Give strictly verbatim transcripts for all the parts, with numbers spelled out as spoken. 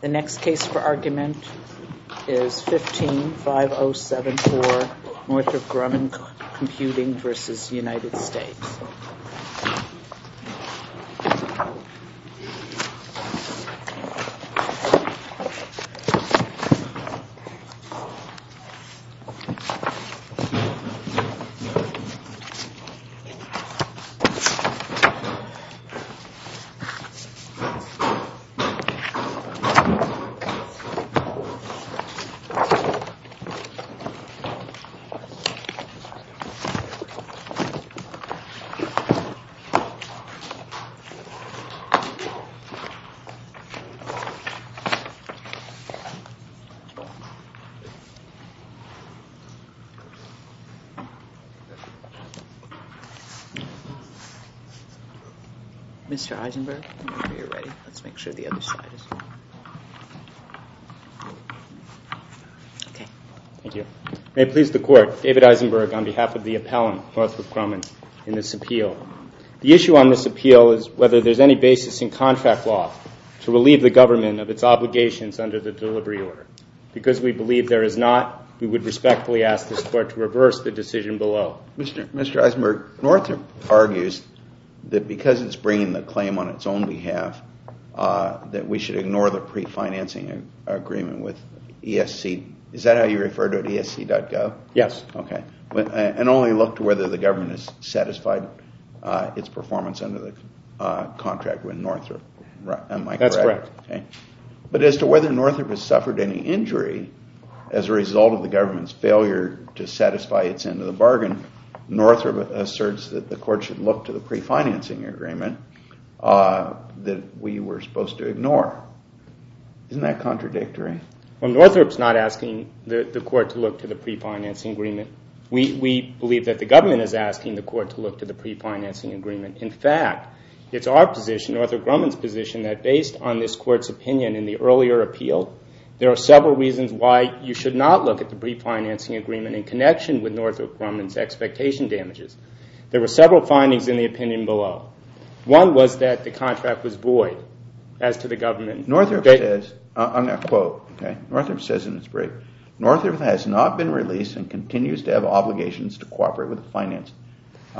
The next case for argument is fifteen five oh seven four Northrop Grumman Computing versus United States. Mister Eisenberg, whenever you're ready, let's make sure the other side is. Okay. Thank you. May it please the Court, David Eisenberg on behalf of the appellant, Northrop Grumman, in this appeal. The issue on this appeal is whether there's any basis in contract law to relieve the government of its obligations under the delivery order. Because we believe there is not, we would respectfully ask this Court to reverse the decision below. Mister Mister Eisenberg, Northrop argues that because it's bringing the claim on its own behalf, uh, that we should ignore the pre-financing ag- agreement with E S C. Is that how you refer to it, E S C dot gov? Yes. Okay. And only look to whether the government has satisfied uh, its performance under the uh, contract with Northrop. Right. Am I correct? That's correct. Okay. But as to whether Northrop has suffered any injury as a result of the government's failure to satisfy its end of the bargain, Northrop asserts that the Court should look to the pre-financing agreement uh, that we were supposed to ignore. Isn't that contradictory? Well, Northrop's not asking the, the Court to look to the pre-financing agreement. We, we believe that the government is asking the Court to look to the pre-financing agreement. In fact, it's our position, Northrop Grumman's position, that based on this Court's opinion in the earlier appeal, there are several reasons why you should not look at the pre-financing agreement in connection with Northrop Grumman's expectation damages. There were several findings in the opinion below. One was that the contract was void as to the government. Northrop they, says, uh, I'm going to quote, okay, Northrop says in its brief, Northrop has not been released and continues to have obligations to cooperate with the finance uh,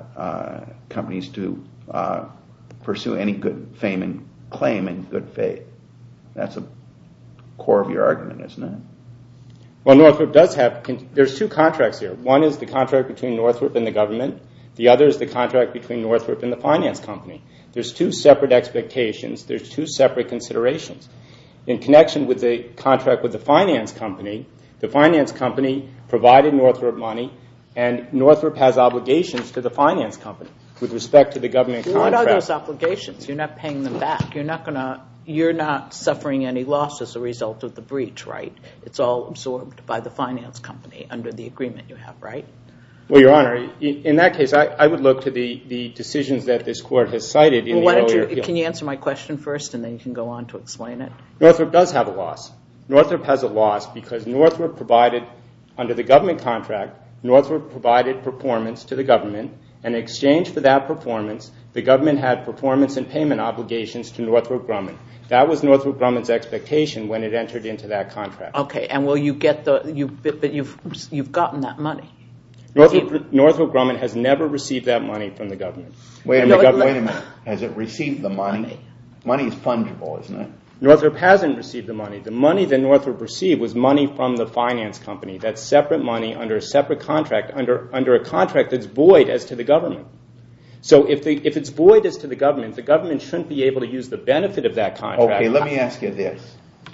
uh, companies to uh, pursue any good fame and claim in good faith. That's a core of your argument, isn't it? Well, Northrop does have, there's two contracts here. One is the contract between Northrop and the government. The other is the contract between Northrop and the finance company. There's two separate expectations. There's two separate considerations. In connection with the contract with the finance company, the finance company provided Northrop money, and Northrop has obligations to the finance company with respect to the government well, contract. What are those obligations? You're not paying them back. You're not going to. You're not suffering any loss as a result of the breach, right? It's all absorbed by the finance company under the agreement you have, right? Well, Your Honor, in that case, I, I would look to the, the decisions that this Court has cited in well, why the don't earlier you, appeal. Can you answer my question first, and then you can go on to explain it? Northrop does have a loss. Northrop has a loss because Northrop provided, under the government contract, Northrop provided performance to the government, and in exchange for that performance, the government had performance and payment obligations to Northrop Grumman. That was Northrop Grumman's expectation when it entered into that contract. Okay, and will you get the you? But you've you've gotten that money. Northrop, Northrop Grumman has never received that money from the government. Wait a no, minute. Wait a minute. Has it received the money? Money, money is fungible, isn't it? Northrop hasn't received the money. The money that Northrop received was money from the finance company. That's separate money under a separate contract, under under a contract that's void as to the government. So if the, if it's void as to the government, the government shouldn't be able to use the benefit of that contract. Okay, let me ask you this.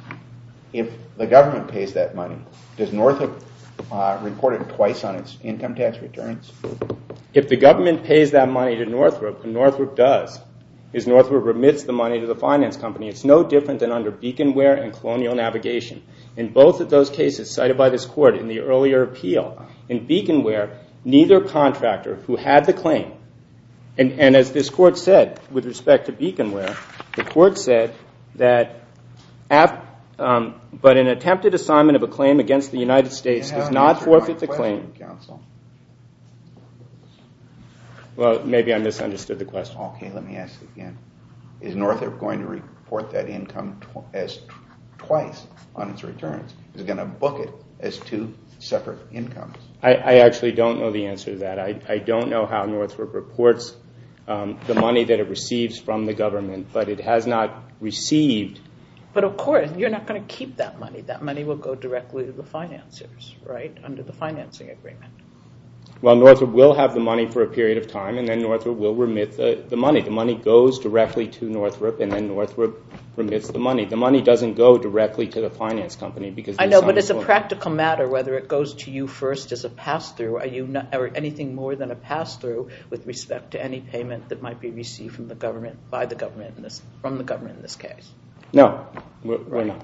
If the government pays that money, does Northrop uh, report it twice on its income tax returns? If the government pays that money to Northrop, and Northrop does, is Northrop remits the money to the finance company. It's no different than under Beaconware and Colonial Navigation. In both of those cases cited by this Court in the earlier appeal, in Beaconware, neither contractor who had the claim, And, and as this Court said with respect to Beaconware, the Court said that, af, um, but an attempted assignment of a claim against the United States does not forfeit the claim. Counsel. Well, maybe I misunderstood the question. Okay, let me ask again. Is Northrop going to report that income tw- as twice on its returns is going to book it as two separate incomes. I, I actually don't know the answer to that. I, I don't know how Northrop reports um, the money that it receives from the government, but it has not received. But of course, you're not going to keep that money. That money will go directly to the financiers, right, under the financing agreement. Well, Northrop will have the money for a period of time, and then Northrop will remit the, the money. The money goes directly to Northrop, and then Northrop remits the money. The money doesn't go directly to the finance company because I know, but it's a practical matter whether it goes to you first as a pass-through, are you not, or anything more than a pass-through with respect to any payment that might be received from the government, by the government in this, from the government in this case. No, we're, we're not.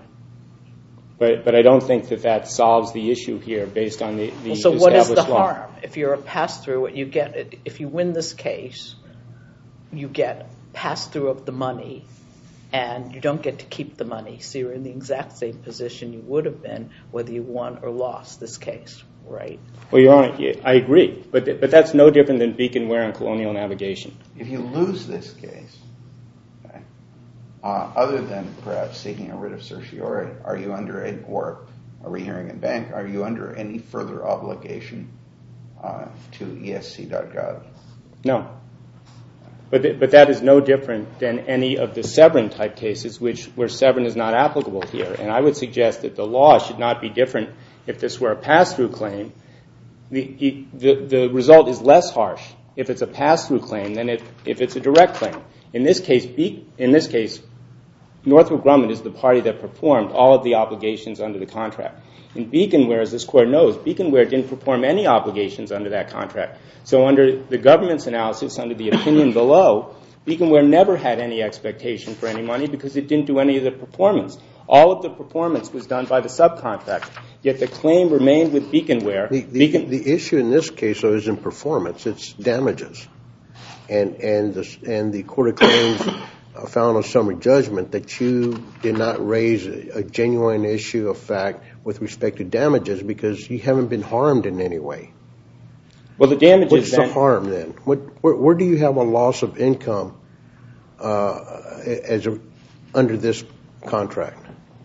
But but I don't think that that solves the issue here based on the, the well, so what is the law. harm? If you're a pass-through, what you get, if you win this case, you get pass-through of the money, and you don't get to keep the money. So you're in the exact same position you would have been whether you won or lost this case, right? Well, Your Honor, I agree. But but that's no different than Beaconware and Colonial Navigation. If you lose this case, okay, uh, other than perhaps seeking a writ of certiorari, are you under a, or a rehearing in bank, are you under any further obligation uh, to E S C dot gov? No. But th- but that is no different than any of the Severin type cases, which where Severin is not applicable here. And I would suggest that the law should not be different if this were a pass-through claim. The the, the result is less harsh if it's a pass-through claim than if, if it's a direct claim. In this case, Be- in this case, Northrop Grumman is the party that performed all of the obligations under the contract. In Beaconware, as this Court knows, Beaconware didn't perform any obligations under that contract. So under the government's analysis, under the opinion below, Beaconware never had any expectation for any money because it didn't do any of the performance. All of the performance was done by the subcontractor. Yet the claim remained with Beaconware. The, the, Beacon- the issue in this case, though, isn't performance. It's damages. And, and, the, and the Court of Claims found on summary judgment that you did not raise a, a genuine issue of fact with respect to damages because you haven't been harmed in any way. Well, the damages What's then, the harm then? What, where, where do you have a loss of income uh, as a, under this contract?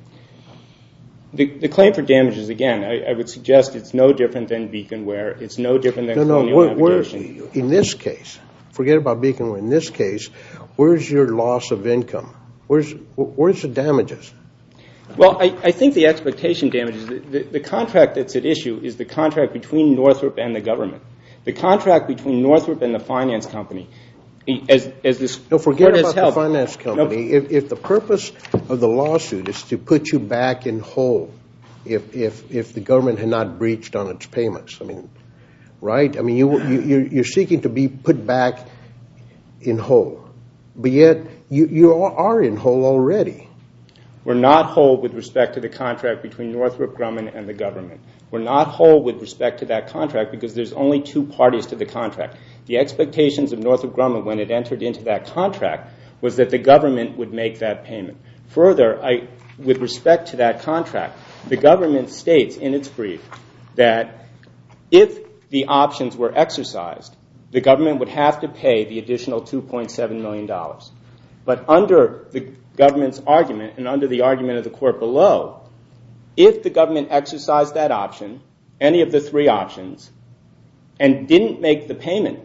The, the claim for damages, again, I, I would suggest it's no different than Beaconware. It's no different than no, Colonial no, where, Navigation. Where, in this case, forget about Beaconware. In this case, where's your loss of income? Where's, where's the damages? Well, I, I think the expectation damages, the, the, the contract that's at issue is the contract between Northrop and the government. The contract between Northrop and the finance company, as, as this No, forget Court about has held, the finance company. No, if, if the purpose of the lawsuit is to put you back in whole, if, if, if the government had not breached on its payments, I mean, right? I mean, you, you, you're, you're seeking to be put back in whole, but yet you, you are in whole already. We're not whole with respect to the contract between Northrop Grumman and the government. We're not whole with respect to that contract because there's only two parties to the contract. The expectations of Northrop Grumman when it entered into that contract was that the government would make that payment. Further, I, with respect to that contract, the government states in its brief that if the options were exercised, the government would have to pay the additional two point seven million dollars. But under the government's argument and under the argument of the court below, if the government exercised that option, any of the three options, and didn't make the payment,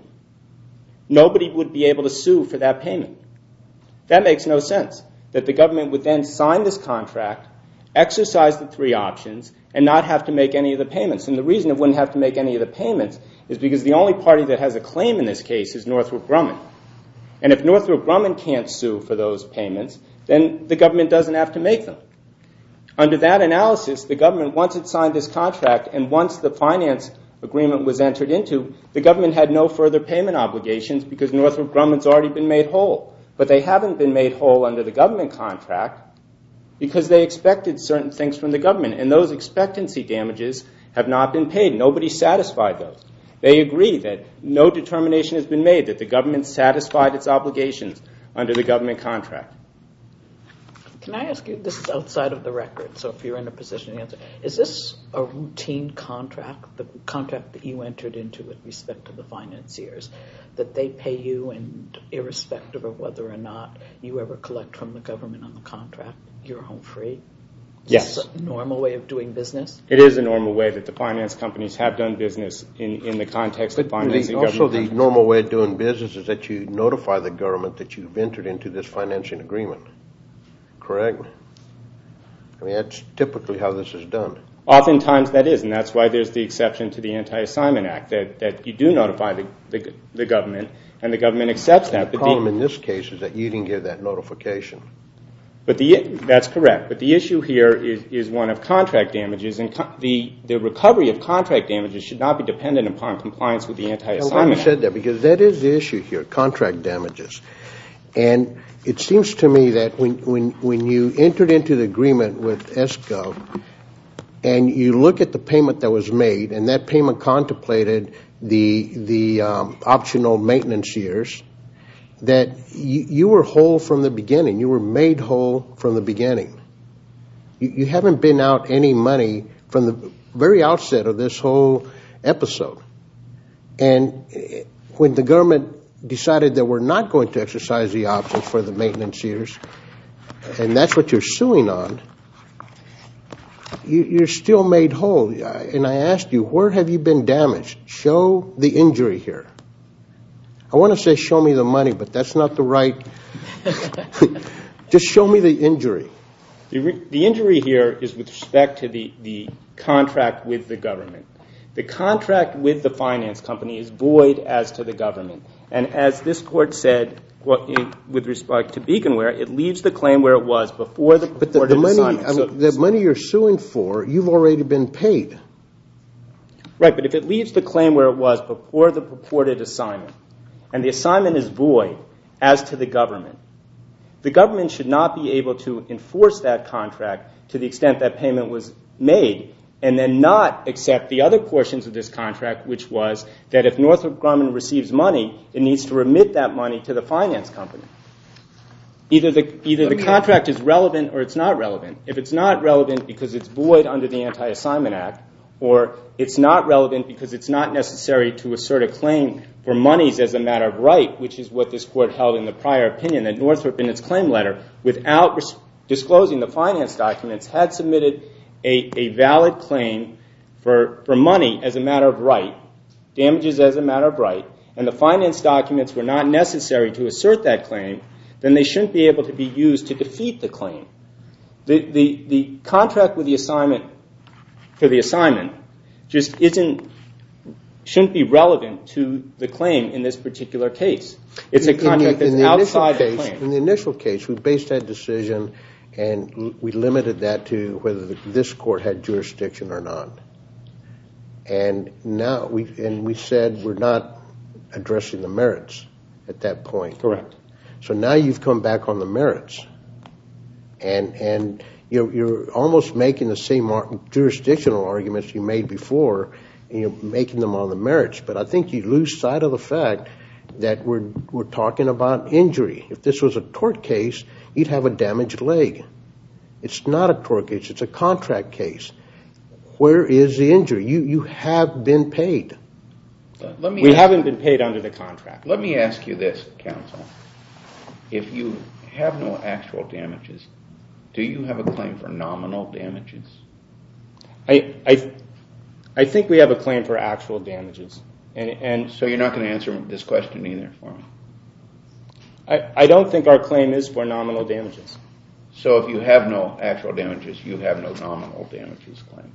nobody would be able to sue for that payment. That makes no sense, that the government would then sign this contract, exercise the three options, and not have to make any of the payments. And the reason it wouldn't have to make any of the payments is because the only party that has a claim in this case is Northrop Grumman. And if Northrop Grumman can't sue for those payments, then the government doesn't have to make them. Under that analysis, the government, once it signed this contract and once the finance agreement was entered into, the government had no further payment obligations because Northrop Grumman's already been made whole. But they haven't been made whole under the government contract because they expected certain things from the government, and those expectancy damages have not been paid. Nobody satisfied those. They agree that no determination has been made that the government satisfied its obligations under the government contract. Can I ask you, this is outside of the record, so if you're in a position to answer, is this a routine contract, the contract that you entered into with respect to the financiers, that they pay you and irrespective of whether or not you ever collect from the government on the contract, you're home free? Yes. Is this a normal way of doing business? It is a normal way that the finance companies have done business in, in the context of financing also, government the companies. normal way of doing business is that you notify the government that you've entered into this financing agreement. Correct? I mean, that's typically how this is done. Oftentimes that is, and that's why there's the exception to the Anti-Assignment Act, that, that you do notify the, the, the government, and the government accepts that. The but problem the, in this case is that you didn't give that notification. But the, that's correct. But the issue here is, is one of contract damages, and co- the, the recovery of contract damages should not be dependent upon compliance with the I'm Anti-Assignment glad you Act. said that, because that is the issue here, contract damages. And it seems to me that when, when, when you entered into the agreement with S Gov, and you look at the payment that was made, and that payment contemplated the, the um, optional maintenance years, that you, you were whole from the beginning. You were made whole from the beginning. You, you haven't been out any money from the very outset of this whole episode. And when the government decided that we're not going to exercise the options for the maintenance years, and that's what you're suing on, you, you're still made whole. And I asked you, where have you been damaged? Show the injury here. I want to say show me the money, but that's not the right. Just show me the injury. The, re- the injury here is with respect to the, the contract with the government. The contract with the finance company is void as to the government. And as this court said, well, in, with respect to Beaconware, it leaves the claim where it was before the But the, purported the money, assignment. I mean, the money you're suing for, you've already been paid. Right, but if it leaves the claim where it was before the purported assignment, and the assignment is void as to the government, the government should not be able to enforce that contract to the extent that payment was made, and then not accept the other portions of this contract, which was that if Northrop Grumman receives money, it needs to remit that money to the finance company. Either the, either the contract is relevant or it's not relevant. If it's not relevant because it's void under the Anti-Assignment Act, or it's not relevant because it's not necessary to assert a claim for monies as a matter of right, which is what this court held in the prior opinion, that Northrop in its claim letter, without res- disclosing the finance documents, had submitted a, a valid claim for, for money as a matter of right, damages as a matter of right, and the finance documents were not necessary to assert that claim, then they shouldn't be able to be used to defeat the claim. The, the, the contract with the assignment, for the assignment, just isn't, shouldn't be relevant to the claim in this particular case. It's a contract in the, in that's the outside case, the claim. In the initial case, we based that decision and we limited that to whether the, this court had jurisdiction or not. And now we, and we said we're not addressing the merits at that point. Correct. So now you've come back on the merits. And, and you're, you're almost making the same ar- jurisdictional arguments you made before, and you're making them on the merits. But I think you lose sight of the fact that we're, we're talking about injury. If this was a tort case, you'd have a damaged leg. It's not a tort case. It's a contract case. Where is the injury? You, you have been paid. Let me we ask, haven't been paid under the contract. Let me ask you this, counsel. If you have no actual damages, do you have a claim for nominal damages? I, I, I think we have a claim for actual damages. And, and So you're not going to answer this question either for me? I, I don't think our claim is for nominal damages. So if you have no actual damages, you have no nominal damages claim?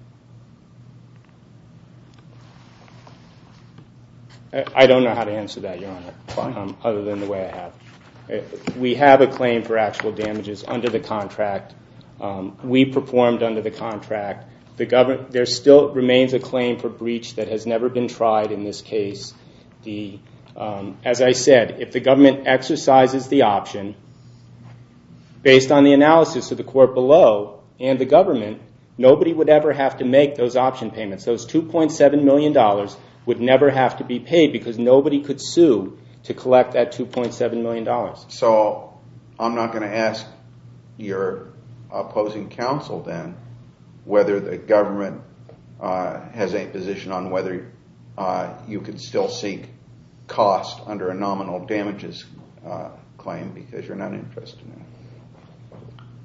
I, I don't know how to answer that, Your Honor, Fine. Um, other than the way I have. We have a claim for actual damages under the contract. Um, we performed under the contract. The government, there still remains a claim for breach that has never been tried in this case. The, um, as I said, if the government exercises the option, based on the analysis of the court below and the government, nobody would ever have to make those option payments. Those two point seven million dollars would never have to be paid because nobody could sue to collect that two point seven million dollars. So I'm not going to ask your opposing counsel then whether the government uh, has a position on whether uh, you could still seek cost under a nominal damages uh, claim because you're not interested in it.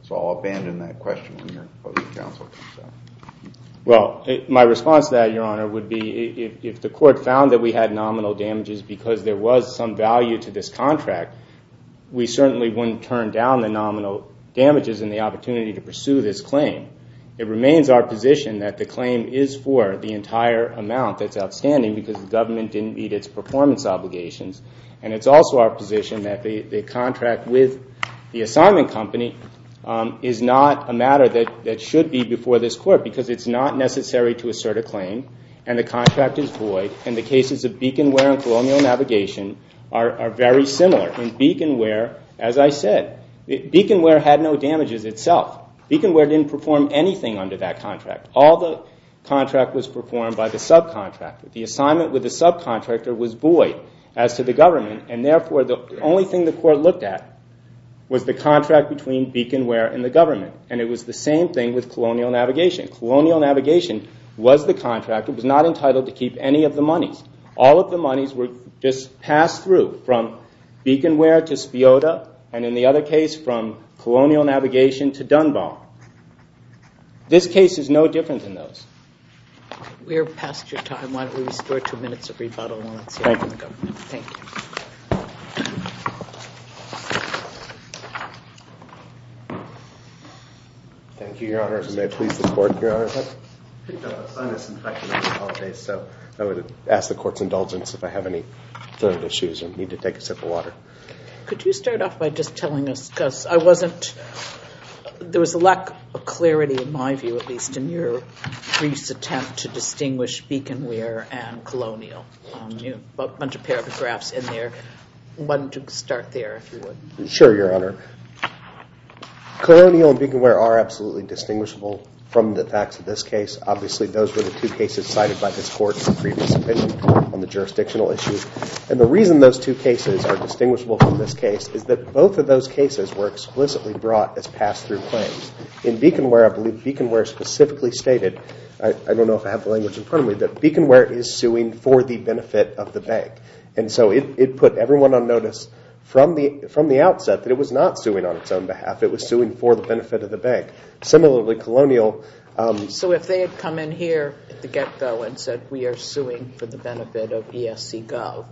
So I'll abandon that question when your opposing counsel comes out. Well, it, my response to that, Your Honor, would be if, if the court found that we had nominal damages because there was some value to this contract, we certainly wouldn't turn down the nominal damages and the opportunity to pursue this claim. It remains our position that the claim is for the entire amount that's outstanding because the government didn't meet its performance obligations. And it's also our position that the, the contract with the assignment company um, is not a matter that, that should be before this court because it's not necessary to assert a claim, and the contract is void. And the cases of Beaconware and Colonial Navigation are, are very similar. In Beaconware, as I said, Beaconware had no damages itself. Beaconware didn't perform anything under that contract. All the contract was performed by the subcontractor. The assignment with the subcontractor was void as to the government, and therefore the only thing the court looked at was the contract between Beaconware and the government. And it was the same thing with Colonial Navigation. Colonial Navigation was the contractor, was not entitled to keep any of the monies. All of the monies were just passed through from Beaconware to Spiota, and in the other case from Colonial Navigation to Dunbar. This case is no different than those. We're past your time. Why don't we restore two minutes of rebuttal and let's hear from the government. Thank you. Thank you, Your Honors, and may it please the Court, Your Honors. I picked up a sinus infection over the holidays, so I would ask the Court's indulgence if I have any throat issues or need to take a sip of water. Could you start off by just telling us, because I wasn't, there was a lack of clarity in my view, at least in your brief's attempt to distinguish Beaconware and Colonial. Um, you have a bunch of paragraphs in there. Why don't you start there, if you would? Sure, Your Honor. Colonial and Beaconware are absolutely distinguishable from the facts of this case. Obviously, those were the two cases cited by this Court in the previous opinion on the jurisdictional issue. And the reason those two cases are distinguishable from this case is that both of those cases were explicitly brought as pass-through claims. In Beaconware, I believe Beaconware specifically stated, I, I don't know if I have the language in front of me, that Beaconware is suing for the benefit of the bank. And so it, it put everyone on notice from the from the outset that it was not suing on its own behalf. It was suing for the benefit of the bank. Similarly, Colonial... Um, so if they had come in here at the get-go and said, we are suing for the benefit of E S C Gov,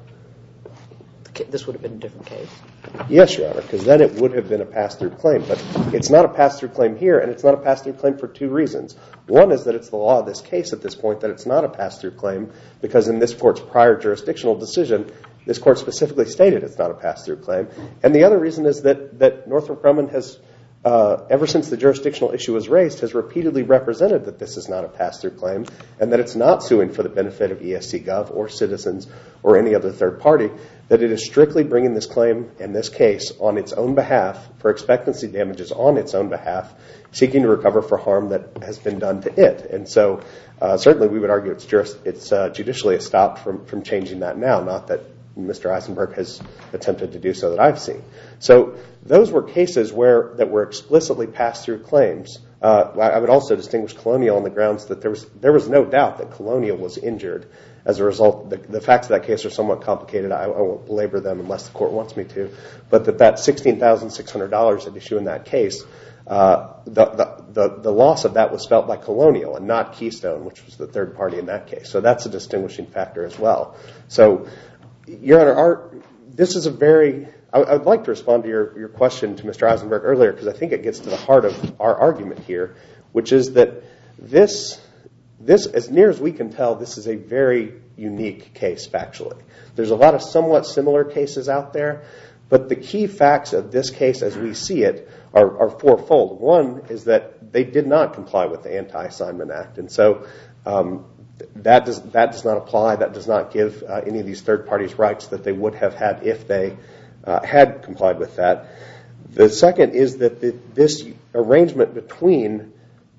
this would have been a different case? Yes, Your Honor, because then it would have been a pass-through claim. But it's not a pass-through claim here, and it's not a pass-through claim for two reasons. One is that it's the law of this case at this point that it's not a pass-through claim, because in this Court's prior jurisdictional decision, this Court specifically stated it's not a pass-through claim. And the other reason is that, that Northrop Grumman has, uh, ever since the jurisdictional issue was raised, has repeatedly represented that this is not a pass-through claim and that it's not suing for the benefit of E S C Gov or citizens or any other third party, that it is strictly bringing this claim and this case on its own behalf for expectancy damages on its own behalf, seeking to recover for harm that has been done to it. And so uh, certainly we would argue it's, juris, it's uh, judicially stopped from, from changing that now, not that Mister Eisenberg has attempted to do so that I've seen. So those were cases where that were explicitly pass-through claims. Uh, I would also distinguish Colonial on the grounds that there was there was no doubt that Colonial was injured as a result. The, the facts of that case are somewhat complicated. I, I won't belabor them unless the Court wants me to. But that that sixteen thousand six hundred dollars at issue in that case, uh, the, the the the loss of that was felt by Colonial and not Keystone, which was the third party in that case. So that's a distinguishing factor as well. So, Your Honor, our, this is a very, I, I would like to respond to your, your question to Mister Eisenberg earlier because I think it gets to the heart of our argument here, which is that this, this, as near as we can tell, this is a very unique case factually. There's a lot of somewhat similar cases out there, but the key facts of this case as we see it are, are fourfold. One is that they did not comply with the Anti-Assignment Act, and so um, That does that does not apply. That does not give uh, any of these third parties rights that they would have had if they uh, had complied with that. The second is that the, this arrangement between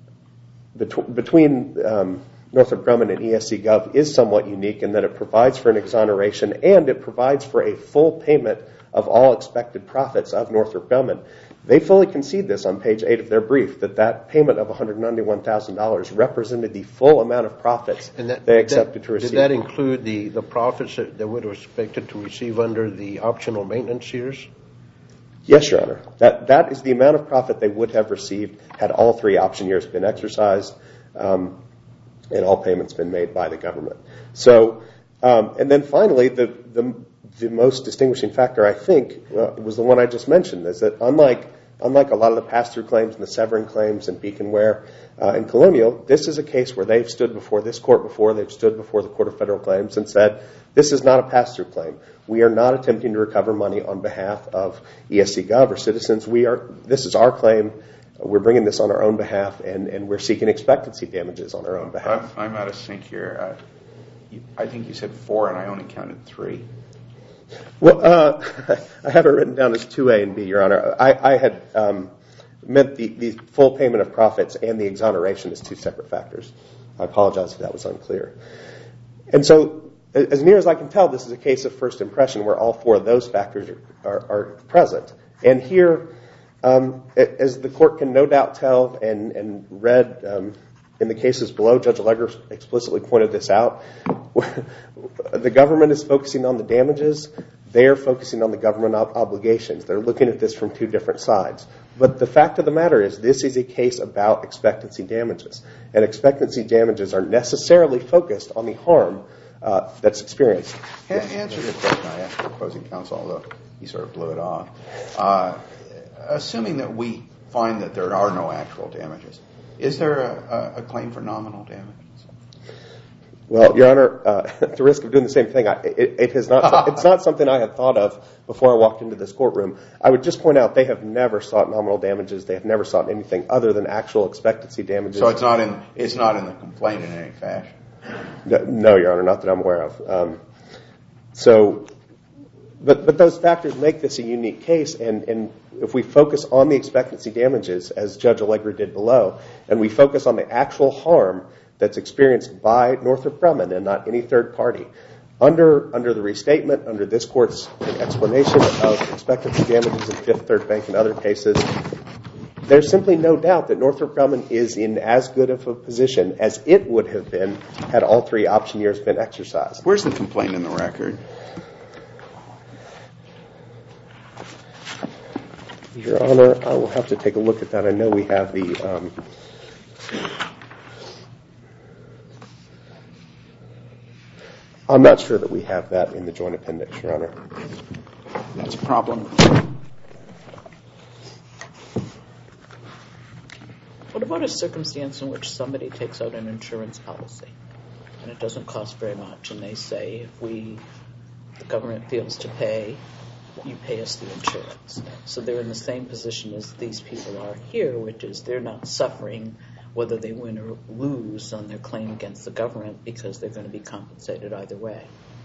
betw- between um, Northrop Grumman and E S C Gov is somewhat unique in that it provides for an exoneration and it provides for a full payment of all expected profits of Northrop Grumman. They fully concede this on page eight of their brief, that that payment of one hundred ninety-one thousand dollars represented the full amount of profits and that, they accepted that, to receive. Did that include the, the profits that they would have expected to receive under the optional maintenance years? Yes, Your Honor. That that is the amount of profit they would have received had all three option years been exercised um, and all payments been made by the government. So, um, and then finally, the, the the most distinguishing factor, I think, uh, was the one I just mentioned, is that unlike unlike a lot of the pass-through claims and the Severin claims and Beaconware uh, and Colonial, this is a case where they've stood before this court before, they've stood before the Court of Federal Claims and said, this is not a pass-through claim. We are not attempting to recover money on behalf of E S C Gov or citizens. We are. This is our claim. We're bringing this on our own behalf, and, and we're seeking expectancy damages on our own behalf. I'm, I'm out of sync here. Uh, you, I think you said four, and I only counted three. Well, uh, I have it written down as two A and B, Your Honor. I, I had um, meant the, the full payment of profits and the exoneration as two separate factors. I apologize if that was unclear. And so, as near as I can tell, this is a case of first impression where all four of those factors are, are, are present. And here, um, as the court can no doubt tell and, and read um, in the cases below, Judge Allegra explicitly pointed this out, the government is focusing on the damages. They are focusing on the government ob- obligations. They're looking at this from two different sides. But the fact of the matter is this is a case about expectancy damages. And expectancy damages are necessarily focused on the harm Uh, that's experienced. Answer the question I asked the opposing counsel, although he sort of blew it off. Uh, assuming that we find that there are no actual damages, is there a, a claim for nominal damages? Well, Your Honor, uh, at the risk of doing the same thing, I, it, it has not. It's not something I had thought of before I walked into this courtroom. I would just point out they have never sought nominal damages. They have never sought anything other than actual expectancy damages. So it's not in it's not in the complaint in any fashion. No, Your Honor, not that I'm aware of. Um, so, but but those factors make this a unique case, and, and if we focus on the expectancy damages, as Judge Allegra did below, and we focus on the actual harm that's experienced by Northrop Grumman and not any third party, under under the restatement, under this court's explanation of expectancy damages in Fifth Third Bank and other cases, there's simply no doubt that Northrop Grumman is in as good of a position as it would have been had all three option years been exercised. Where's the complaint in the record? Your Honor, I will have to take a look at that. I know we have the... Um, I'm not sure that we have that in the joint appendix, Your Honor. That's a problem. What about a circumstance in which somebody takes out an insurance policy and it doesn't cost very much, and they say, if we, the government fails to pay, you pay us the insurance. So they're in the same position as these people are here, which is they're not suffering whether they win or lose on their claim against the government because they're going to be compensated either way.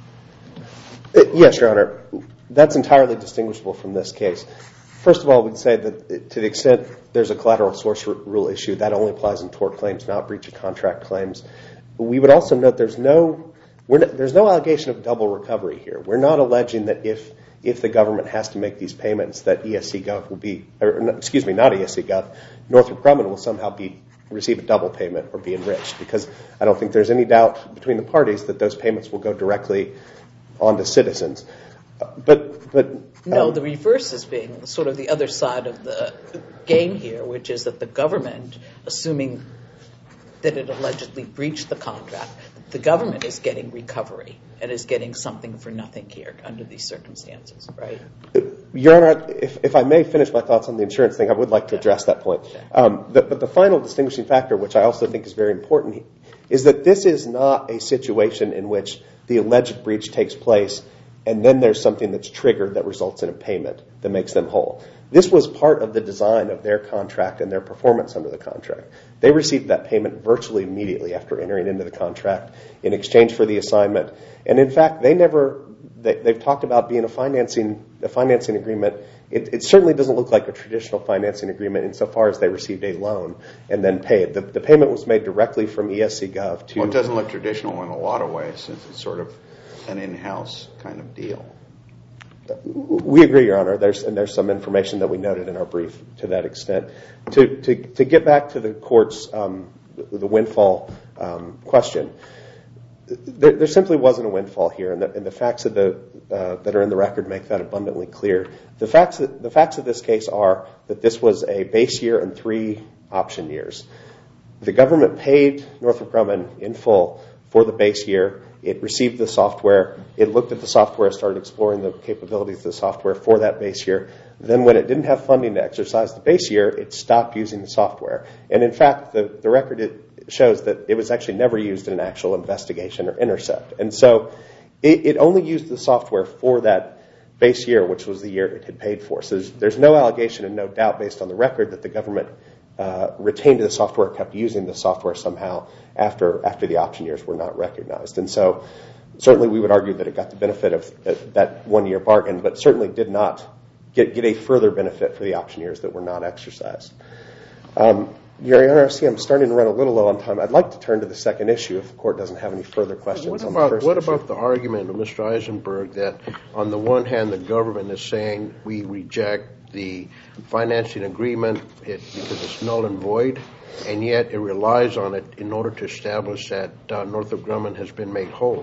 Yes, Your Honor. That's entirely distinguishable from this case. First of all, we'd say that to the extent there's a collateral source rule issue, that only applies in tort claims, not breach of contract claims. We would also note there's no we're not, there's no allegation of double recovery here. We're not alleging that if if the government has to make these payments, that E S C Gov will be, or excuse me, not E S C Gov, Northrop Grumman will somehow be receive a double payment or be enriched, because I don't think there's any doubt between the parties that those payments will go directly onto citizens. But but No, um, the reverse is being sort of the other side of the game here, which is that the government, assuming that it allegedly breached the contract, the government is getting recovery and is getting something for nothing here under these circumstances, right? Your Honor, if, if I may finish my thoughts on the insurance thing, I would like to address that point. Um, the, but the final distinguishing factor, which I also think is very important, is that this is not a situation in which the alleged breach takes place and then there's something that's triggered that results in a payment that makes them whole. This was part of the design of their contract and their performance under the contract. They received that payment virtually immediately after entering into the contract in exchange for the assignment. And in fact, they never, they, they've talked about being a financing, a financing agreement. It, it certainly doesn't look like a traditional financing agreement insofar as they received a loan and then paid. The, the payment was made directly from E S C Gov to... Well, it doesn't look traditional in a lot of ways, since it's sort of an in-house kind of deal. We agree, Your Honor. There's, and there's some information that we noted in our brief to that extent. To to, to get back to the court's, um, the windfall um, question, there, there simply wasn't a windfall here, and the, and the facts of the, uh, that are in the record make that abundantly clear. The facts, that, the facts of this case are that this was a base year and three option years. The government paid Northrop Grumman in full for the base year. It received the software. It looked at the software, started exploring the capabilities of the software for that base year. Then when it didn't have funding to exercise the base year, it stopped using the software. And in fact, the, the record it shows that it was actually never used in an actual investigation or intercept. And so it, it only used the software for that base year, which was the year it had paid for. So there's, there's no allegation and no doubt based on the record that the government uh, retained the software, kept using the software somehow after after the option years were not recognized. And so certainly we would argue that it got the benefit of that one-year bargain, but certainly did not get, get a further benefit for the option years that were not exercised. Um, Your Honor, I see I'm starting to run a little low on time. I'd like to turn to the second issue if the Court doesn't have any further questions what on about, the first what issue. about the argument of Mister Eisenberg that on the one hand the government is saying we reject the financing agreement it, because it's null and void, and yet it relies on it in order to establish that uh, Northrop Grumman has been made whole?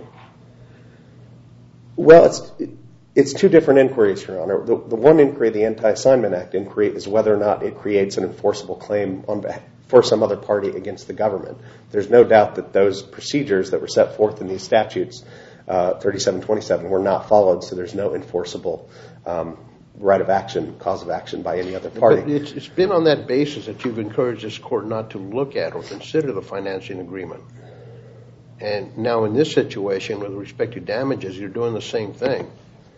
Well, it's it's two different inquiries, Your Honor. The, the one inquiry, the Anti-Assignment Act inquiry, is whether or not it creates an enforceable claim on behalf, for some other party against the government. There's no doubt that those procedures that were set forth in these statutes, uh, thirty-seven twenty-seven, were not followed, so there's no enforceable um, right of action, cause of action by any other party. But it's, it's been on that basis that you've encouraged this Court not to look at or consider the financing agreement. And now in this situation, with respect to damages, you're doing the same thing.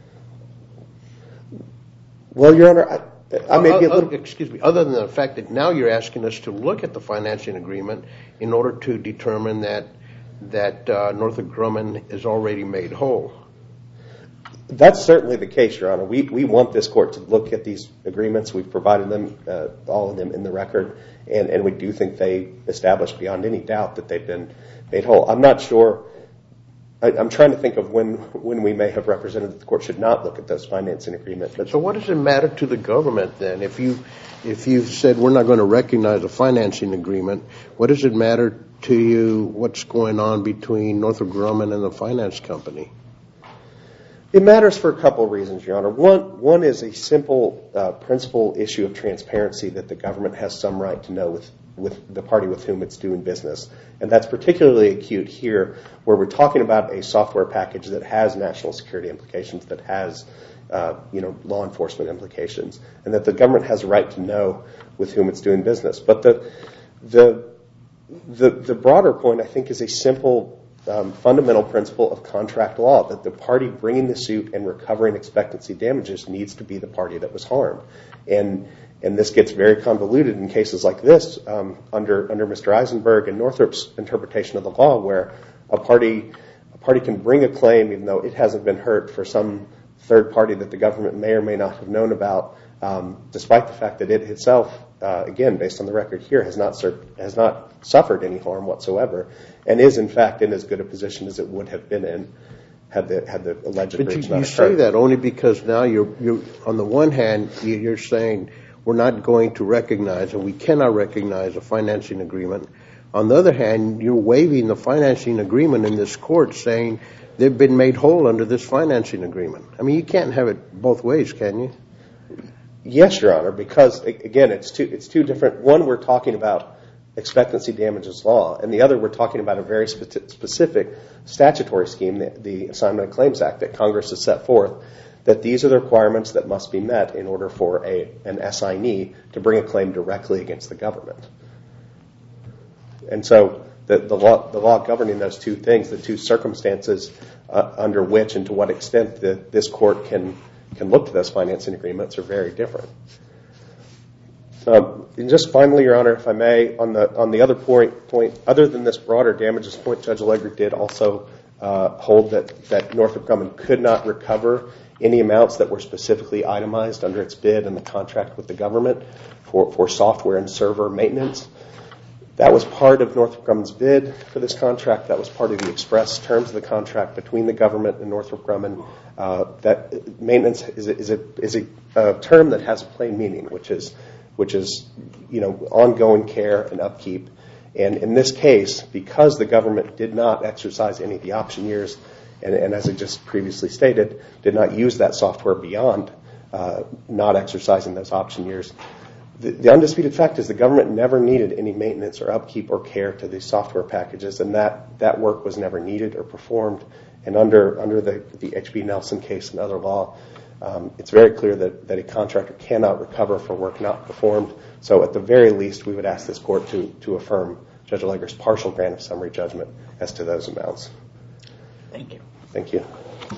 Well, Your Honor, I, I may uh, be a little... Uh, excuse me, other than the fact that now you're asking us to look at the financing agreement in order to determine that, that uh, Northrop Grumman is already made whole. That's certainly the case, Your Honor. We we want this Court to look at these agreements. We've provided them, uh, all of them, in the record, and, and we do think they establish beyond any doubt that they've been made whole. I'm not sure. I, I'm trying to think of when when we may have represented that the Court should not look at those financing agreements. But so what does it matter to the government then? If you if you've said we're not going to recognize a financing agreement, what does it matter to you what's going on between Northrop Grumman and the finance company? It matters for a couple of reasons, Your Honor. One, one is a simple uh, principle issue of transparency that the government has some right to know with, with the party with whom it's doing business. And that's particularly acute here where we're talking about a software package that has national security implications, that has uh, you know, law enforcement implications, and that the government has a right to know with whom it's doing business. But the, the, the, the broader point, I think, is a simple Um, fundamental principle of contract law, that the party bringing the suit and recovering expectancy damages needs to be the party that was harmed. And and this gets very convoluted in cases like this um, under under Mister Eisenberg and Northrop's interpretation of the law, where a party a party can bring a claim even though it hasn't been hurt for some third party that the government may or may not have known about, um, despite the fact that it itself, uh, again, based on the record here, has not sur- has not suffered any harm whatsoever, and is in fact in as good a position as it would have been in had the had the alleged but breach you, not you occurred. say that only because now you're you're on the one hand you're saying we're not going to recognize and we cannot recognize a financing agreement. On the other hand, you're waiving the financing agreement in this court, saying they've been made whole under this financing agreement. I mean, you can't have it both ways, can you? Yes, Your Honor, because again, it's two it's two different. One, we're talking about expectancy damages law, and the other, we're talking about a very spe- specific statutory scheme, the, the Assignment of Claims Act that Congress has set forth, that these are the requirements that must be met in order for a an assignee to bring a claim directly against the government. And so the, the law the law governing those two things, the two circumstances uh, under which and to what extent the, this court can can look to those financing agreements are very different. Um, and just finally, Your Honor, if I may, on the on the other point, point other than this broader damages point, Judge Allegri did also uh, hold that, that Northrop Grumman could not recover any amounts that were specifically itemized under its bid and the contract with the government for, for software and server maintenance. That was part of Northrop Grumman's bid for this contract. That was part of the express terms of the contract between the government and Northrop Grumman. Uh, that maintenance is a, is a, is a, a term that has plain meaning, which is which is, you know, ongoing care and upkeep. And in this case, because the government did not exercise any of the option years, and, and as I just previously stated, did not use that software beyond uh, not exercising those option years, the, the undisputed fact is the government never needed any maintenance or upkeep or care to these software packages, and that, that work was never needed or performed. And under under the, the H B Nelson case and other law, um, it's very clear that, that a contractor cannot recover for work not performed. So at the very least, we would ask this court to, to affirm Judge Allegra's partial grant of summary judgment as to those amounts. Thank you. Thank you.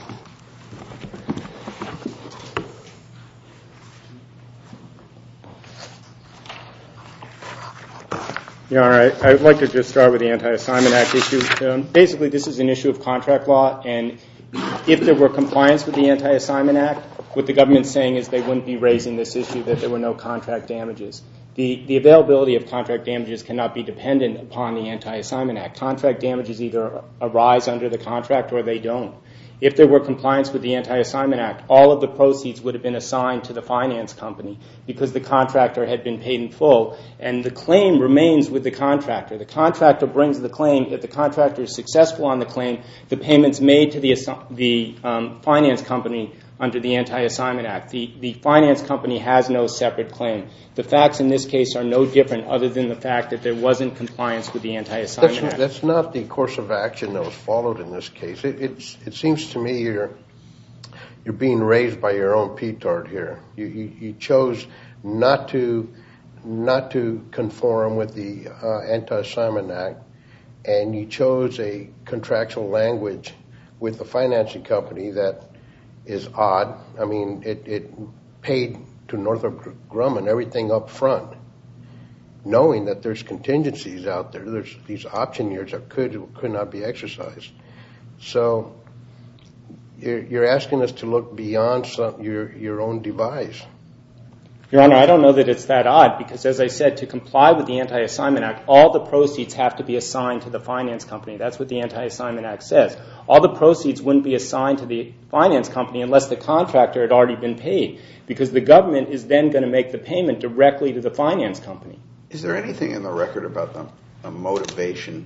Your Honor, I, I'd like to just start with the Anti-Assignment Act issue. Um, basically, this is an issue of contract law, and if there were compliance with the Anti-Assignment Act, what the government's saying is they wouldn't be raising this issue that there were no contract damages. The, the availability of contract damages cannot be dependent upon the Anti-Assignment Act. Contract damages either arise under the contract or they don't. If there were compliance with the Anti-Assignment Act, all of the proceeds would have been assigned to the finance company because the contractor had been paid in full, and the claim remains with the contractor. The contractor brings the claim. If the contractor is successful on the claim, the payments made to the, the um, finance company under the Anti-Assignment Act. The, the finance company has no separate claim. The facts in this case are no different other than the fact that there wasn't compliance with the Anti-Assignment that's, Act. That's not the course of action that was followed in this case. It, it's, it seems to me you're, you're being raised by your own petard here. You, you, you chose not to, not to conform with the uh, Anti-Assignment Act, and you chose a contractual language with the financing company that is odd. I mean, it, it paid to Northrop Grumman everything up front, knowing that there's contingencies out there. There's these option years that could or could not be exercised. So you're, you're asking us to look beyond some, your, your own device. Your Honor, I don't know that it's that odd because, as I said, to comply with the Anti-Assignment Act, all the proceeds have to be assigned to the finance company. That's what the Anti-Assignment Act says. All the proceeds wouldn't be assigned to the finance company unless the contractor had already been paid, because the government is then going to make the payment directly to the finance company. Is there anything in the record about the, the motivation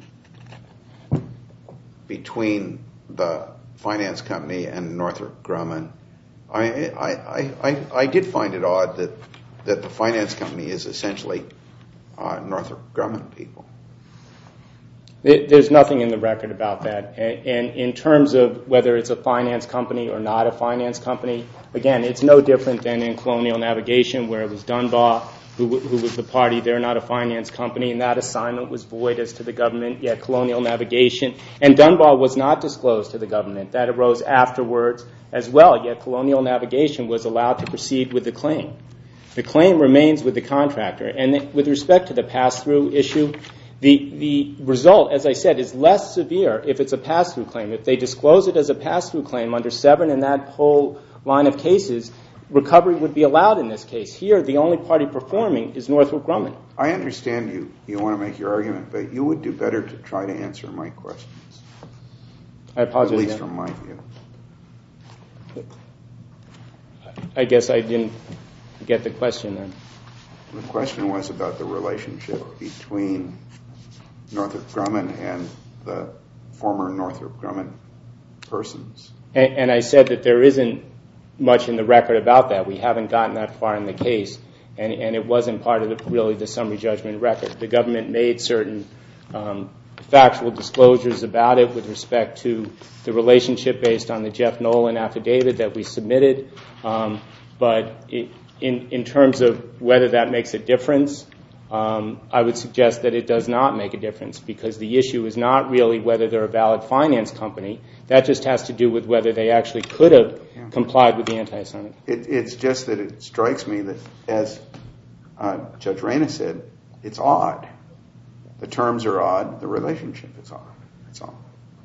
between the finance company and Northrop Grumman? I, I, I, I, I did find it odd that, that the finance company is essentially uh, Northrop Grumman people. There's nothing in the record about that. And, and in terms of whether it's a finance company or not a finance company, again, it's no different than in Colonial Navigation, where it was Dunbar who, who was the party. They're not a finance company, and that assignment was void as to the government, yet Colonial Navigation. And Dunbar was not disclosed to the government. That arose afterwards as well, yet Colonial Navigation was allowed to proceed with the claim. The claim remains with the contractor. And with respect to the pass-through issue, the, the result, as I said, is less severe if it's a pass-through claim. If they disclose it as a pass-through claim under Severn and that whole line of cases, recovery would be allowed in this case. Here, the only party performing is Northrop Grumman. I understand you, you want to make your argument, but you would do better to try to answer my questions. I apologize. At least from my view. I guess I didn't get the question then. The question was about the relationship between Northrop Grumman and the former Northrop Grumman persons. And, and I said that there isn't much in the record about that. We haven't gotten that far in the case, and, and it wasn't part of the, really the summary judgment record. The government made certain um, factual disclosures about it with respect to the relationship based on the Jeff Nolan affidavit that we submitted, um, but it, in, in terms of whether that makes a difference, um, I would suggest that it does not make a difference, because the issue is not really whether they're a valid finance company. That just has to do with whether they actually could have yeah. complied with the anti-assignment. It, it's just that it strikes me that, as uh, Judge Reyna said, it's odd. The terms are odd. The relationship is odd. That's all.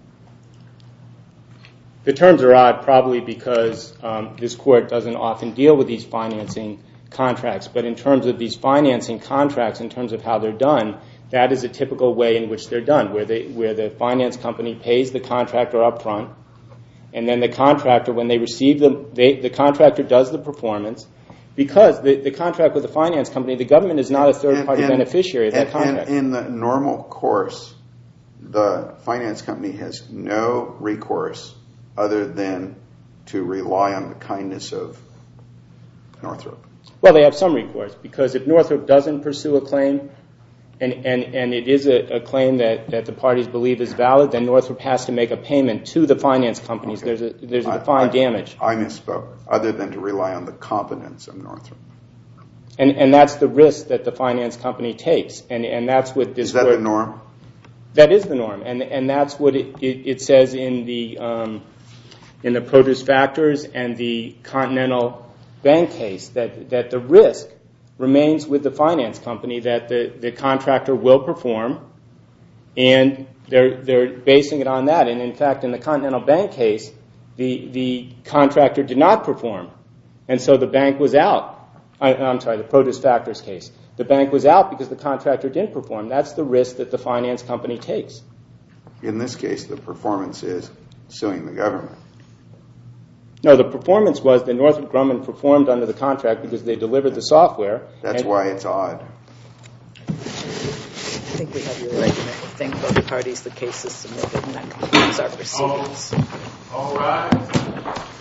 The terms are odd probably because um, this court doesn't often deal with these financing contracts. But in terms of these financing contracts, in terms of how they're done, that is a typical way in which they're done, where, they, where the finance company pays the contractor up front, and then the contractor, when they receive them, they, the contractor does the performance. Because the, the contract with the finance company, the government is not a third-party And- and- beneficiary of that and- contract. And in the normal course, the finance company has no recourse other than to rely on the kindness of Northrop. Well, they have some recourse, because if Northrop doesn't pursue a claim, and, and, and it is a, a claim that, that the parties believe is valid, then Northrop has to make a payment to the finance companies. Okay. There's a, there's a I- defined I- damage. I misspoke. Other than to rely on the competence of Northrop. And, and that's the risk that the finance company takes. And, and that's what this Is that court- the norm? That is the norm. And, and that's what it, it, it says in the, um, in the produce factors and the Continental Bank case, that, that the risk remains with the finance company, that the, the contractor will perform, and they're, they're basing it on that. And in fact, in the Continental Bank case, the, the contractor did not perform. And so the bank was out. I, I'm sorry, the produce factors case. The bank was out because the contractor didn't perform. That's the risk that the finance company takes. In this case, the performance is suing the government. No, the performance was that Northrop Grumman performed under the contract because they delivered the software. That's and- why it's odd. I think we have your argument. We thank both parties. The case is submitted, and that concludes our proceedings. All right.